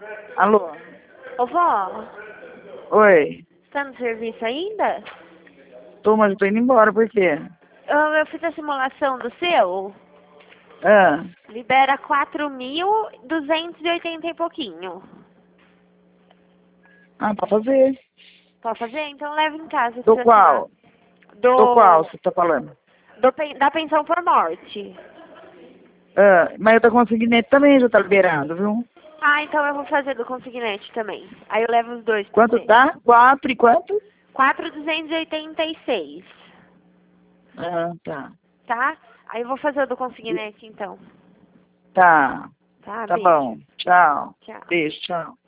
Alô? Ô, vó, Oi? você tá no serviço ainda? Tô, mas eu tô indo embora, por quê? Eu fiz a simulação do seu. Ah, Libera 4.280 e pouquinho. pra fazer. Pode fazer? Então leva em casa. Do Precisa assinar. qual? Do qual você tá falando? Da pensão por morte. Mas eu tô conseguindo também, já tá liberado, viu? Ah, então eu vou fazer do consignete também. Aí eu levo os dois pra Quanto você. tá? 4 e quanto? 4.286, Ah, tá. tá? Aí eu vou fazer o do consignete então. Tá. Tá, Tá beijo. bom. Tchau. Tchau. Beijo, tchau.